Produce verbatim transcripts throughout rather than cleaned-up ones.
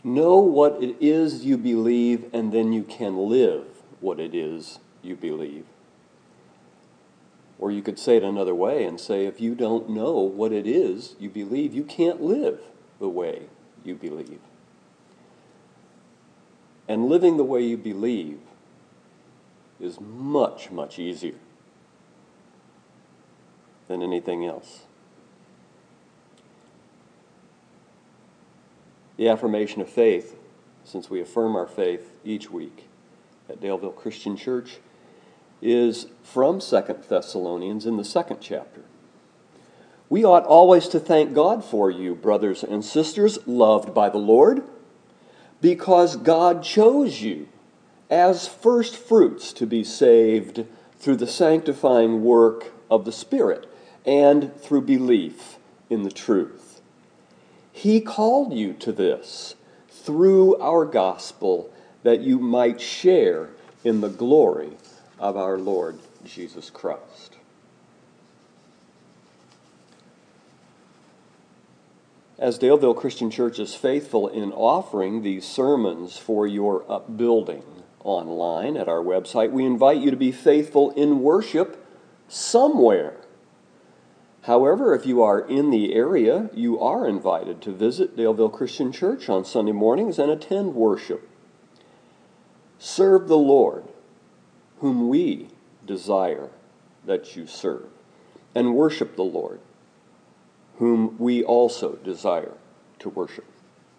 Know what it is you believe, and then you can live what it is you believe. Or you could say it another way and say, if you don't know what it is you believe, you can't live the way you believe. And living the way you believe is much, much easier than anything else. The affirmation of faith, since we affirm our faith each week at Daleville Christian Church, is from Second Thessalonians in the second chapter. We ought always to thank God for you, brothers and sisters, loved by the Lord, because God chose you as first fruits to be saved through the sanctifying work of the Spirit and through belief in the truth. He called you to this through our gospel, that you might share in the glory of our Lord Jesus Christ. As Daleville Christian Church is faithful in offering these sermons for your upbuilding online at our website, we invite you to be faithful in worship somewhere. However, if you are in the area, you are invited to visit Daleville Christian Church on Sunday mornings and attend worship. Serve the Lord, whom we desire that you serve, and worship the Lord, whom we also desire to worship.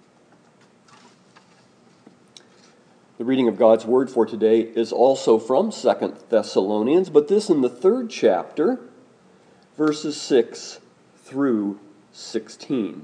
The reading of God's Word for today is also from Second Thessalonians, but this in the third chapter, verses six through sixteen.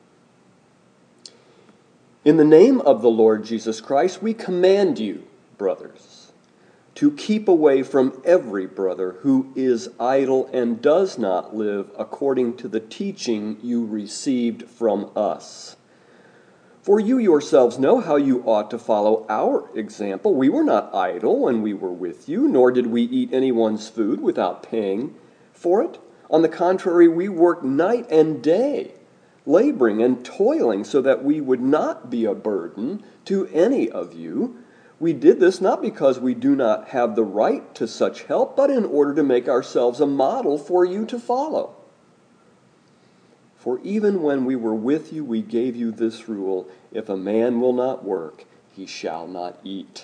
In the name of the Lord Jesus Christ, we command you, brothers, to keep away from every brother who is idle and does not live according to the teaching you received from us. For you yourselves know how you ought to follow our example. We were not idle when we were with you, nor did we eat anyone's food without paying for it. On the contrary, we worked night and day, laboring and toiling so that we would not be a burden to any of you. We did this not because we do not have the right to such help, but in order to make ourselves a model for you to follow. For even when we were with you, we gave you this rule: if a man will not work, he shall not eat.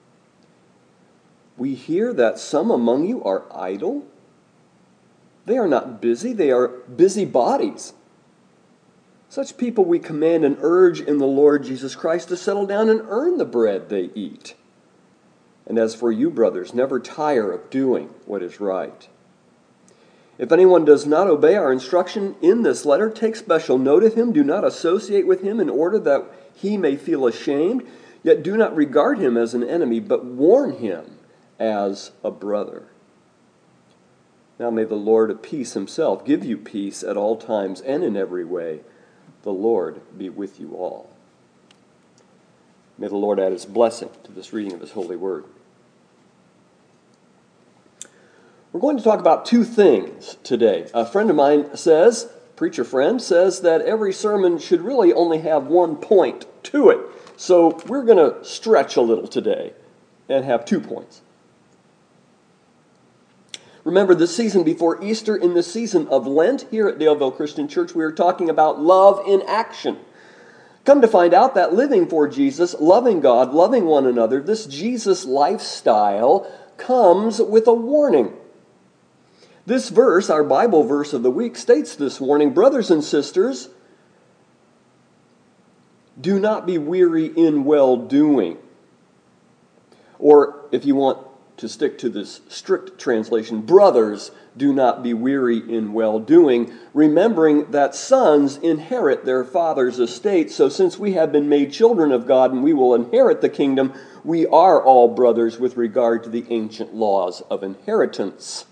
We hear that some among you are idle. They are not busy, they are busybodies. Such people we command and urge in the Lord Jesus Christ to settle down and earn the bread they eat. And as for you, brothers, never tire of doing what is right. If anyone does not obey our instruction in this letter, take special note of him. Do not associate with him in order that he may feel ashamed. Yet do not regard him as an enemy, but warn him as a brother. Now may the Lord of peace himself give you peace at all times and in every way. The Lord be with you all. May the Lord add his blessing to this reading of his holy word. We're going to talk about two things today. A friend of mine says, preacher friend, says that every sermon should really only have one point to it. So we're going to stretch a little today and have two points. Remember, the season before Easter, in the season of Lent, here at Daleville Christian Church, we are talking about love in action. Come to find out that living for Jesus, loving God, loving one another, this Jesus lifestyle comes with a warning. This verse, our Bible verse of the week, states this warning: brothers and sisters, do not be weary in well-doing. Or, if you want to stick to this strict translation, brothers, do not be weary in well-doing, remembering that sons inherit their father's estate. So since we have been made children of God and we will inherit the kingdom, we are all brothers with regard to the ancient laws of inheritance.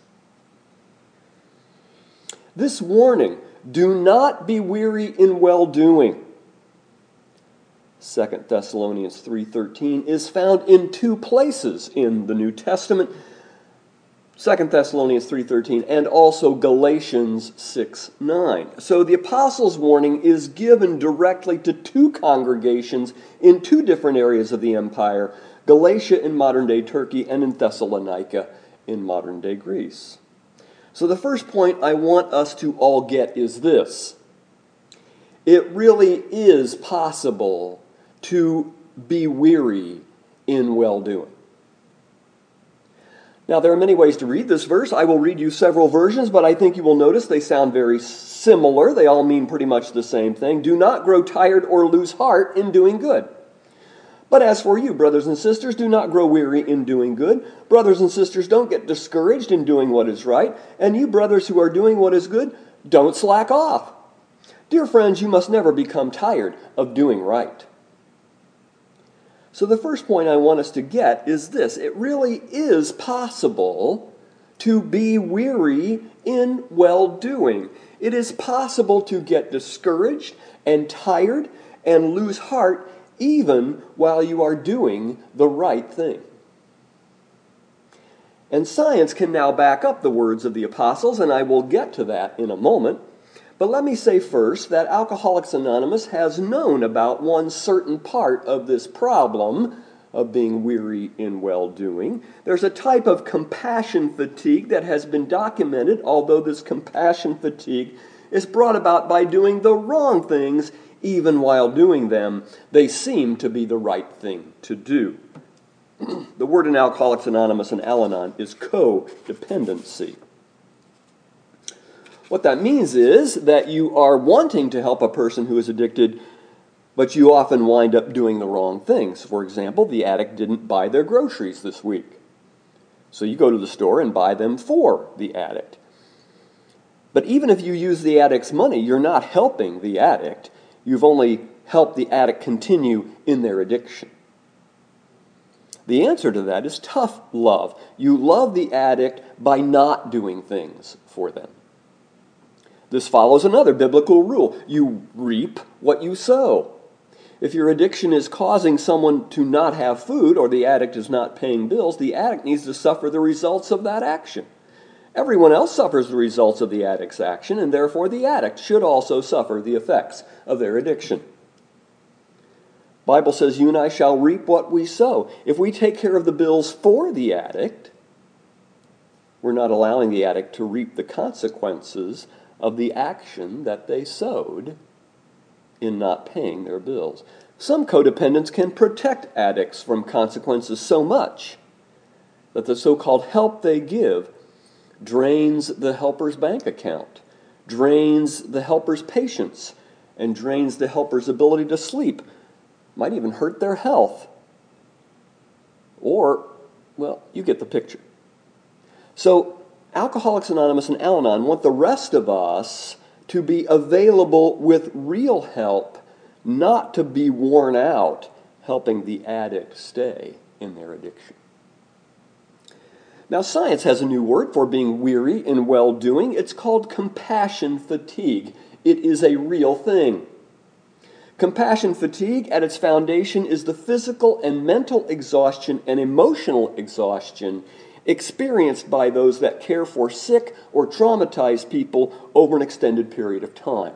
This warning, do not be weary in well-doing, Second Thessalonians three thirteen, is found in two places in the New Testament. Second Thessalonians three thirteen, and also Galatians six nine. So the apostles' warning is given directly to two congregations in two different areas of the empire, Galatia in modern-day Turkey and in Thessalonica in modern-day Greece. So the first point I want us to all get is this. It really is possible to be weary in well-doing. Now, there are many ways to read this verse. I will read you several versions, but I think you will notice they sound very similar. They all mean pretty much the same thing. Do not grow tired or lose heart in doing good. But as for you, brothers and sisters, do not grow weary in doing good. Brothers and sisters, don't get discouraged in doing what is right. And you brothers who are doing what is good, don't slack off. Dear friends, you must never become tired of doing right. So the first point I want us to get is this. It really is possible to be weary in well-doing. It is possible to get discouraged and tired and lose heart even while you are doing the right thing. And science can now back up the words of the apostles, and I will get to that in a moment. But let me say first that Alcoholics Anonymous has known about one certain part of this problem of being weary in well-doing. There's a type of compassion fatigue that has been documented, although this compassion fatigue is brought about by doing the wrong things, even while doing them. They seem to be the right thing to do. The word in Alcoholics Anonymous and Al-Anon is codependency. What that means is that you are wanting to help a person who is addicted, but you often wind up doing the wrong things. For example, the addict didn't buy their groceries this week. So you go to the store and buy them for the addict. But even if you use the addict's money, you're not helping the addict. You've only helped the addict continue in their addiction. The answer to that is tough love. You love the addict by not doing things for them. This follows another biblical rule. You reap what you sow. If your addiction is causing someone to not have food or the addict is not paying bills, the addict needs to suffer the results of that action. Everyone else suffers the results of the addict's action, and therefore the addict should also suffer the effects of their addiction. The Bible says, you and I shall reap what we sow. If we take care of the bills for the addict, we're not allowing the addict to reap the consequences of the action that they sowed in not paying their bills. Some codependents can protect addicts from consequences so much that the so-called help they give drains the helper's bank account, drains the helper's patience, and drains the helper's ability to sleep, might even hurt their health. Or, well, you get the picture. So, Alcoholics Anonymous and Al-Anon want the rest of us to be available with real help, not to be worn out helping the addict stay in their addiction. Now, science has a new word for being weary in well-doing. It's called compassion fatigue. It is a real thing. Compassion fatigue, at its foundation, is the physical and mental exhaustion and emotional exhaustion experienced by those that care for sick or traumatized people over an extended period of time.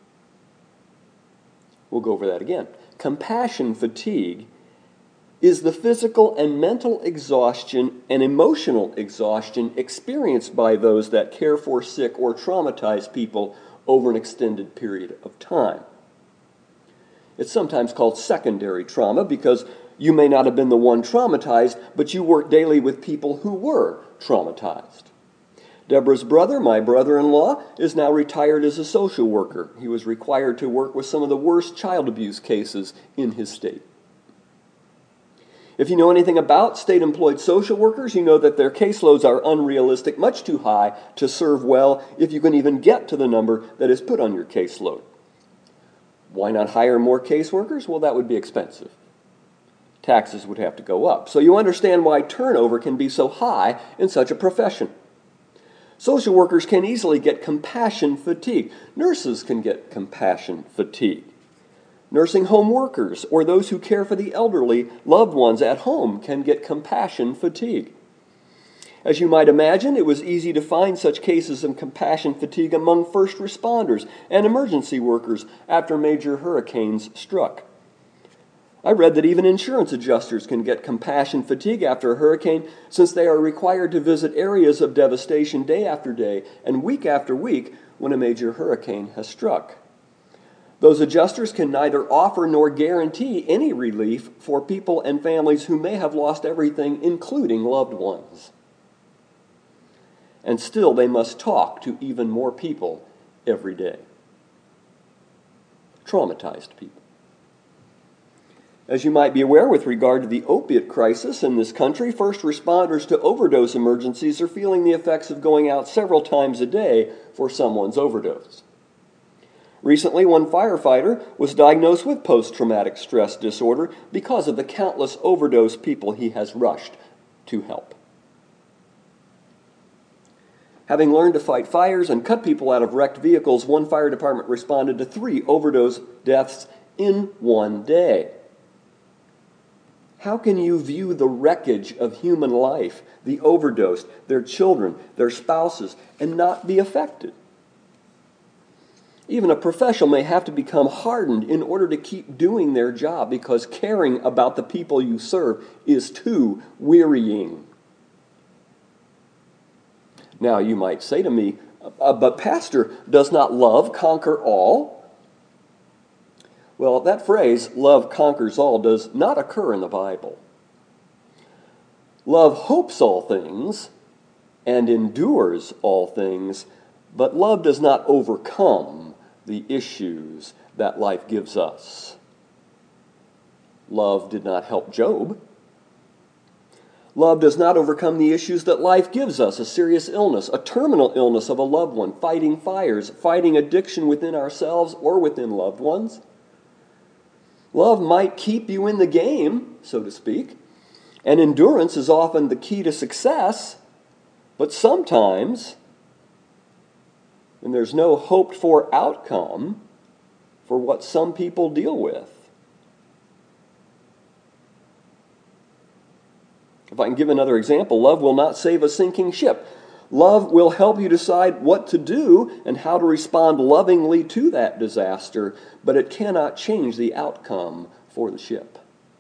We'll go over that again. Compassion fatigue is the physical and mental exhaustion and emotional exhaustion experienced by those that care for sick or traumatized people over an extended period of time. It's sometimes called secondary trauma because you may not have been the one traumatized, but you work daily with people who were traumatized. Deborah's brother, my brother-in-law, is now retired as a social worker. He was required to work with some of the worst child abuse cases in his state. If you know anything about state-employed social workers, you know that their caseloads are unrealistic, much too high to serve well if you can even get to the number that is put on your caseload. Why not hire more caseworkers? Well, that would be expensive. Taxes would have to go up. So you understand why turnover can be so high in such a profession. Social workers can easily get compassion fatigue. Nurses can get compassion fatigue. Nursing home workers or those who care for the elderly loved ones at home can get compassion fatigue. As you might imagine, it was easy to find such cases of compassion fatigue among first responders and emergency workers after major hurricanes struck. I read that even insurance adjusters can get compassion fatigue after a hurricane, since they are required to visit areas of devastation day after day and week after week when a major hurricane has struck. Those adjusters can neither offer nor guarantee any relief for people and families who may have lost everything, including loved ones. And still, they must talk to even more people every day. Traumatized people. As you might be aware, with regard to the opiate crisis in this country, first responders to overdose emergencies are feeling the effects of going out several times a day for someone's overdose. Recently, one firefighter was diagnosed with post-traumatic stress disorder because of the countless overdose people he has rushed to help. Having learned to fight fires and cut people out of wrecked vehicles, one fire department responded to three overdose deaths in one day. How can you view the wreckage of human life, the overdosed, their children, their spouses, and not be affected? Even a professional may have to become hardened in order to keep doing their job because caring about the people you serve is too wearying. Now, you might say to me, uh, but Pastor, does not love conquer all? Well, that phrase, love conquers all, does not occur in the Bible. Love hopes all things and endures all things, but love does not overcome the issues that life gives us. Love did not help Job. Love does not overcome the issues that life gives us, a serious illness, a terminal illness of a loved one, fighting fires, fighting addiction within ourselves or within loved ones. Love might keep you in the game, so to speak, and endurance is often the key to success, but sometimes, when there's no hoped-for outcome for what some people deal with. If I can give another example, love will not save a sinking ship. Love will help you decide what to do and how to respond lovingly to that disaster, but it cannot change the outcome for the ship.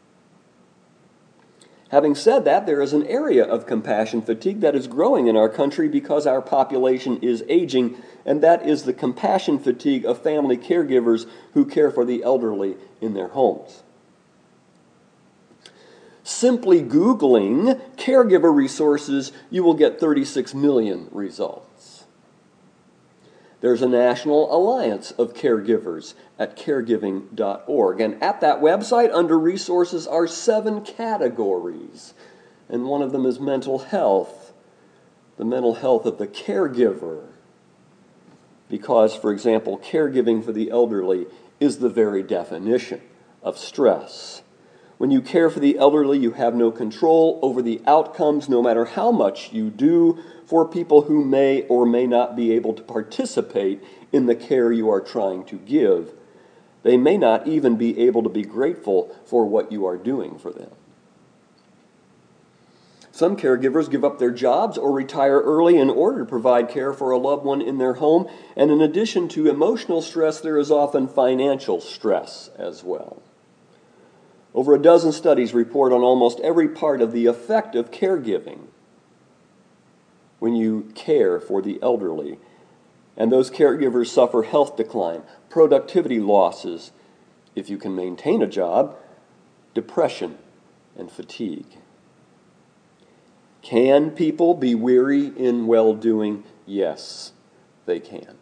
Having said that, there is an area of compassion fatigue that is growing in our country because our population is aging, and that is the compassion fatigue of family caregivers who care for the elderly in their homes. Simply Googling caregiver resources, you will get thirty-six million results. There's a national alliance of caregivers at caregiving dot org. And at that website, under resources, are seven categories. And one of them is mental health, the mental health of the caregiver. Because, for example, caregiving for the elderly is the very definition of stress. When you care for the elderly, you have no control over the outcomes, no matter how much you do for people who may or may not be able to participate in the care you are trying to give. They may not even be able to be grateful for what you are doing for them. Some caregivers give up their jobs or retire early in order to provide care for a loved one in their home, and in addition to emotional stress, there is often financial stress as well. Over a dozen studies report on almost every part of the effect of caregiving when you care for the elderly. And those caregivers suffer health decline, productivity losses, if you can maintain a job, depression, and fatigue. Can people be weary in well-doing? Yes, they can.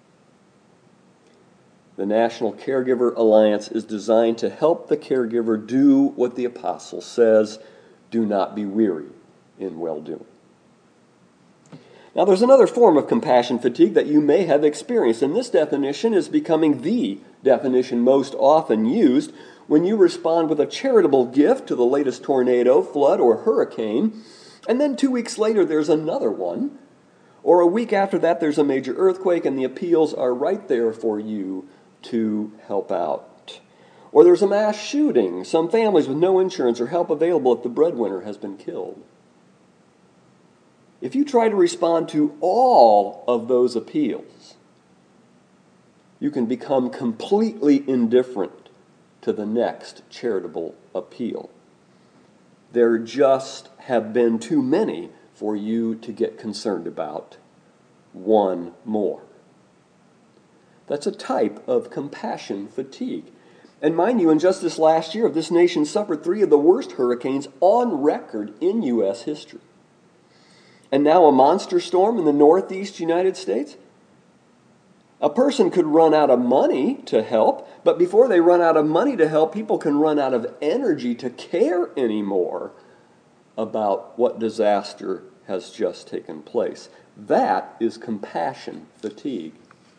The National Caregiver Alliance is designed to help the caregiver do what the apostle says, do not be weary in well-doing. Now, there's another form of compassion fatigue that you may have experienced, and this definition is becoming the definition most often used when you respond with a charitable gift to the latest tornado, flood, or hurricane, and then two weeks later there's another one, or a week after that there's a major earthquake and the appeals are right there for you to help out. Or there's a mass shooting, some families with no insurance or help available if the breadwinner has been killed. If you try to respond to all of those appeals, you can become completely indifferent to the next charitable appeal. There just have been too many for you to get concerned about. One more. That's a type of compassion fatigue. And mind you, in just this last year, this nation suffered three of the worst hurricanes on record in U S history. And now a monster storm in the northeast United States. A person could run out of money to help, but before they run out of money to help, people can run out of energy to care anymore about what disaster has just taken place. That is compassion fatigue.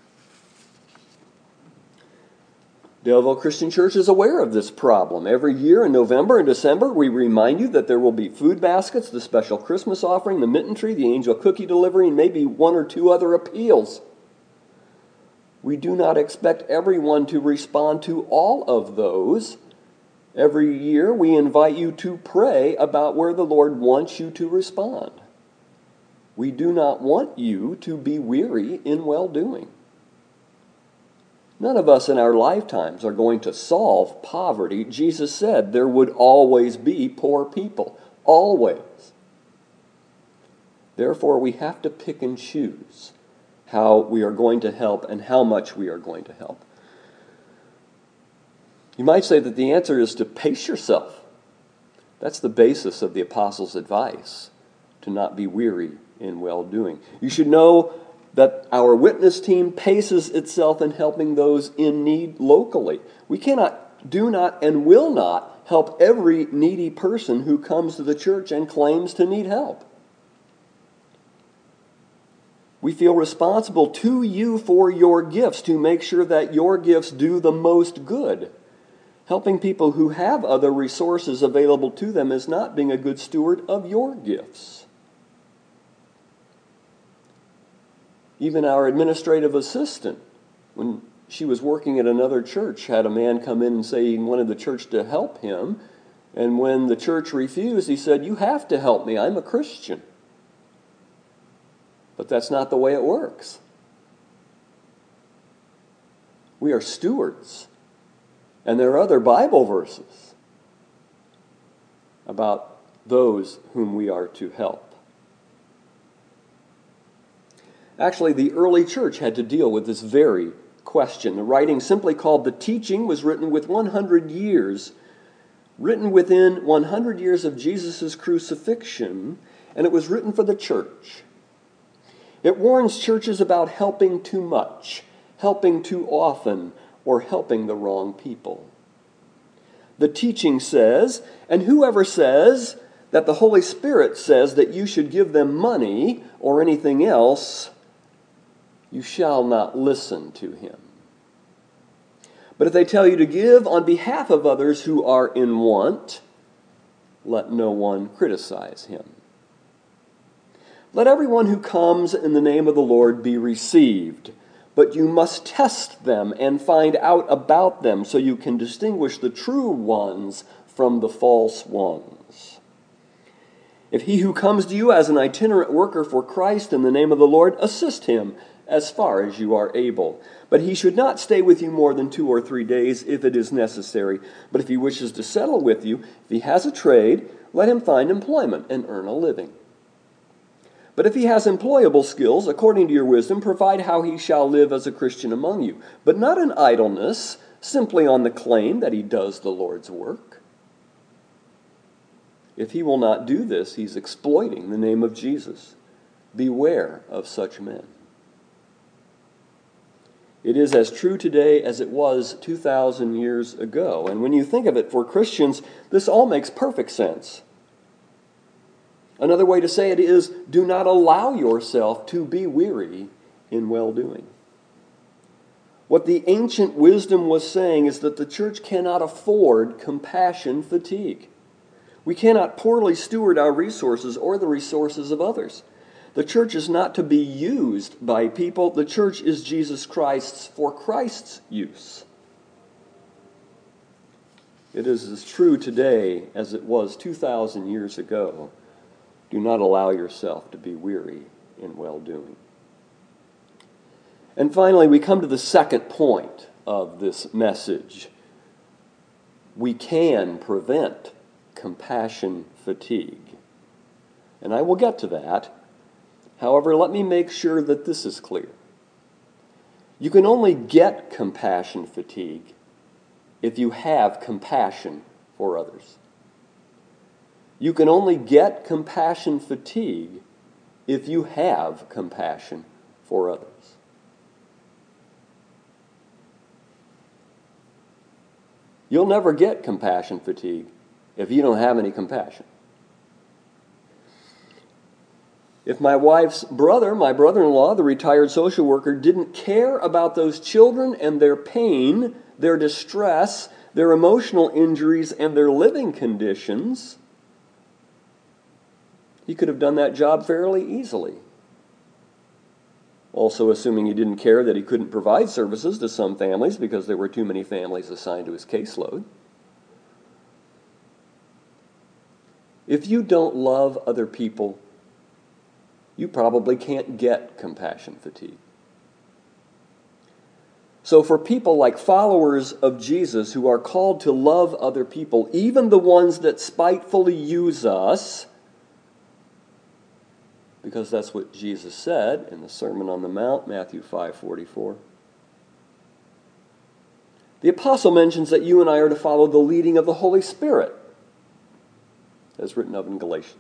Daleville Christian Church is aware of this problem. Every year in November and December, we remind you that there will be food baskets, the special Christmas offering, the mitten tree, the angel cookie delivery, and maybe one or two other appeals. We do not expect everyone to respond to all of those. Every year, we invite you to pray about where the Lord wants you to respond. We do not want you to be weary in well-doing. None of us in our lifetimes are going to solve poverty. Jesus said there would always be poor people. Always. Therefore, we have to pick and choose how we are going to help and how much we are going to help. You might say that the answer is to pace yourself. That's the basis of the apostles' advice, to not be weary in well-doing. You should know that our witness team paces itself in helping those in need locally. We cannot, do not, and will not help every needy person who comes to the church and claims to need help. We feel responsible to you for your gifts, to make sure that your gifts do the most good. Helping people who have other resources available to them is not being a good steward of your gifts. Even our administrative assistant, when she was working at another church, had a man come in and say he wanted the church to help him. And when the church refused, he said, "You have to help me. I'm a Christian." But that's not the way it works. We are stewards. And there are other Bible verses about those whom we are to help. Actually, the early church had to deal with this very question. The writing, simply called The Teaching, was written with one hundred years, written within one hundred years of Jesus' crucifixion, and it was written for the church. It warns churches about helping too much, helping too often, or helping the wrong people. The Teaching says, and whoever says that the Holy Spirit says that you should give them money or anything else, you shall not listen to him. But if they tell you to give on behalf of others who are in want, let no one criticize him. Let everyone who comes in the name of the Lord be received, but you must test them and find out about them so you can distinguish the true ones from the false ones. If he who comes to you as an itinerant worker for Christ in the name of the Lord, assist him as far as you are able. But he should not stay with you more than two or three days if it is necessary. But if he wishes to settle with you, if he has a trade, let him find employment and earn a living. But if he has employable skills, according to your wisdom, provide how he shall live as a Christian among you, but not in idleness, simply on the claim that he does the Lord's work. If he will not do this, he's exploiting the name of Jesus. Beware of such men. It is as true today as it was two thousand years ago. And when you think of it, for Christians, this all makes perfect sense. Another way to say it is, do not allow yourself to be weary in well-doing. What the ancient wisdom was saying is that the church cannot afford compassion fatigue. We cannot poorly steward our resources or the resources of others. The church is not to be used by people. The church is Jesus Christ's for Christ's use. It is as true today as it was two thousand years ago. Do not allow yourself to be weary in well-doing. And finally, we come to the second point of this message. We can prevent compassion fatigue. And I will get to that. However, let me make sure that this is clear. You can only get compassion fatigue if you have compassion for others. You can only get compassion fatigue if you have compassion for others. You'll never get compassion fatigue if you don't have any compassion. If my wife's brother, my brother-in-law, the retired social worker, didn't care about those children and their pain, their distress, their emotional injuries, and their living conditions, he could have done that job fairly easily. Also, assuming he didn't care that he couldn't provide services to some families because there were too many families assigned to his caseload. If you don't love other people, you probably can't get compassion fatigue. So for people like followers of Jesus who are called to love other people, even the ones that spitefully use us, because that's what Jesus said in the Sermon on the Mount, Matthew five forty-four. The apostle mentions that you and I are to follow the leading of the Holy Spirit, as written of in Galatians.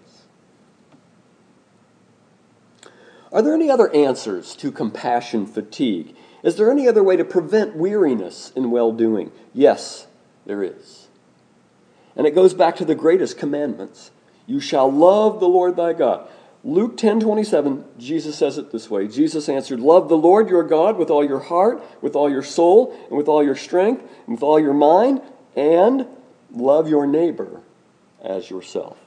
Are there any other answers to compassion fatigue? Is there any other way to prevent weariness in well-doing? Yes, there is. And it goes back to the greatest commandments. You shall love the Lord thy God. Luke ten twenty-seven, Jesus says it this way. Jesus answered, love the Lord your God with all your heart, with all your soul, and with all your strength, and with all your mind, and love your neighbor as yourself.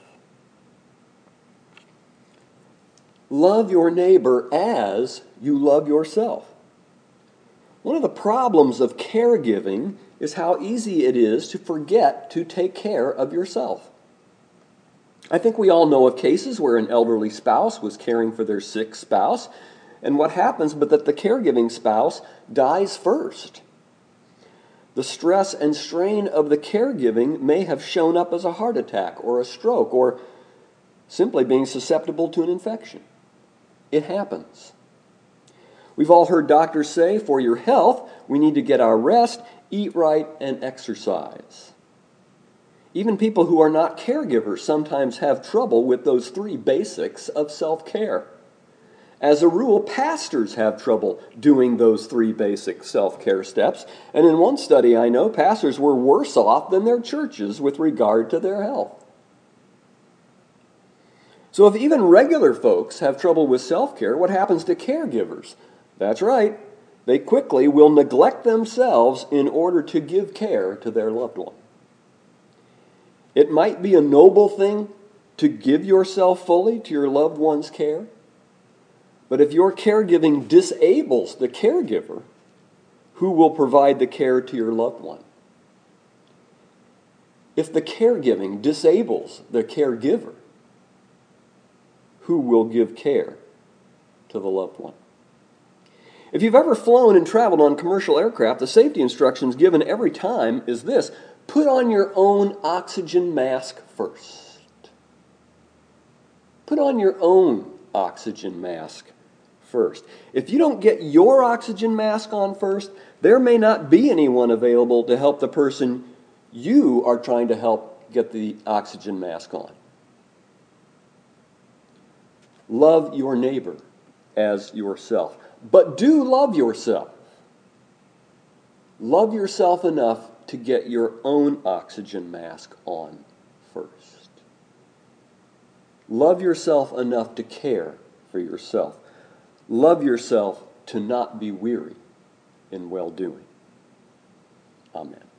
Love your neighbor as you love yourself. One of the problems of caregiving is how easy it is to forget to take care of yourself. I think we all know of cases where an elderly spouse was caring for their sick spouse, and what happens but that the caregiving spouse dies first. The stress and strain of the caregiving may have shown up as a heart attack or a stroke or simply being susceptible to an infection. It happens. We've all heard doctors say, for your health, we need to get our rest, eat right, and exercise. Even people who are not caregivers sometimes have trouble with those three basics of self-care. As a rule, pastors have trouble doing those three basic self-care steps, and in one study I know, pastors were worse off than their churches with regard to their health. So if even regular folks have trouble with self-care, what happens to caregivers? That's right, they quickly will neglect themselves in order to give care to their loved one. It might be a noble thing to give yourself fully to your loved one's care, but if your caregiving disables the caregiver, who will provide the care to your loved one? If the caregiving disables the caregiver, who will give care to the loved one? If you've ever flown and traveled on commercial aircraft, the safety instructions given every time is this: put on your own oxygen mask first. Put on your own oxygen mask first. If you don't get your oxygen mask on first, there may not be anyone available to help the person you are trying to help get the oxygen mask on. Love your neighbor as yourself. But do love yourself. Love yourself enough to get your own oxygen mask on first. Love yourself enough to care for yourself. Love yourself to not be weary in well-doing. Amen.